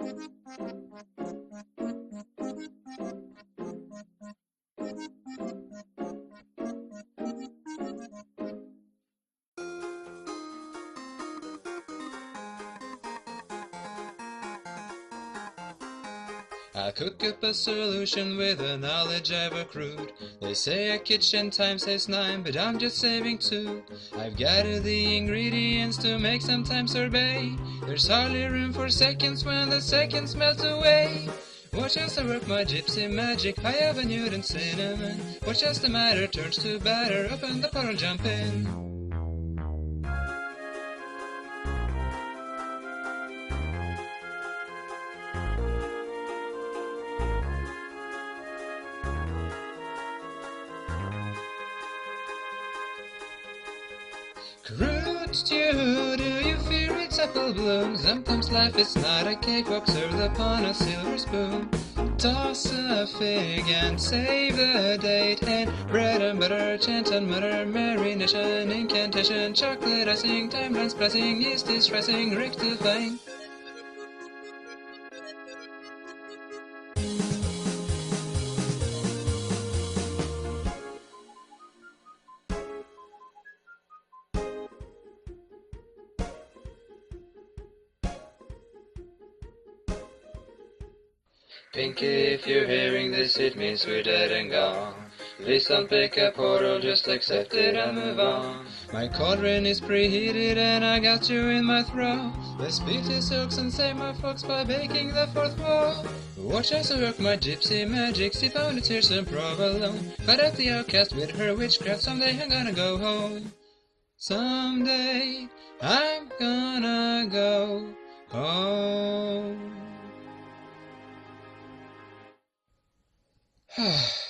I cook up a solution with the knowledge I've accrued. They say a kitchen time saves 9, but I'm just saving 2. I've gathered the ingredients to make some time sorbet. There's hardly room for seconds when the seconds melt away. Watch as I work my gypsy magic, high of a Newton cinnamon. Watch as the matter turns to batter, open the pot and jump in. Crude stew, do you fear its apple bloom? Sometimes life is not a cakewalk served upon a silver spoon. Toss a fig and save the date, and bread and butter, chant and mutter, marination, incantation, chocolate icing, timeline's blessing, yeast is rising, rectifying. Pinky, if you're hearing this, it means we're dead and gone. Please don't pick a portal, just accept it and move on. My cauldron is preheated and I got you in my throat. Let's beat the silks and save my folks by baking the fourth wall. Watch as I work my gypsy magic, sip on the tears and provolone. Fight out the outcast with her witchcraft, someday I'm gonna go home. Someday I'm gonna go home.